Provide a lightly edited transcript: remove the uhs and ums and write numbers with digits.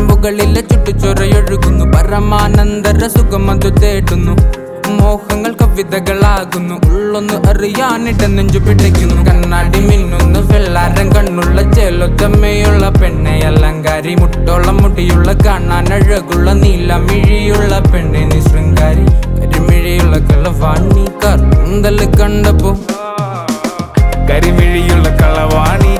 ഞരമ്പുകളിലെ ചുട്ടുചൊറയൊഴുകുന്നു. പരമാനന്ദര സുഖമതു തേടുന്നു. മോഹങ്ങൾ കവിതകളാകുന്നു. ഉള്ളൊന്ന് അറിയാനിട നെഞ്ചു പിടിക്കുന്നു. കണ്ണാടി മിന്നുന്നു വെള്ളാരം കണ്ണുള്ള ചേലൊത്തമ്മയുള്ള പെണ്ണെ അലങ്കാരി. മുട്ടോളം മുടിയുള്ള കാണാൻ അഴകുള്ള നീലമിഴിയുള്ള പെണ്ണെ നീ ശൃംഗാരി. കരിമിഴിയുള്ള കളവാണി കാർത്തുന്തല് കണ്ടപ്പോ കരിമിഴിയുള്ള കളവാണി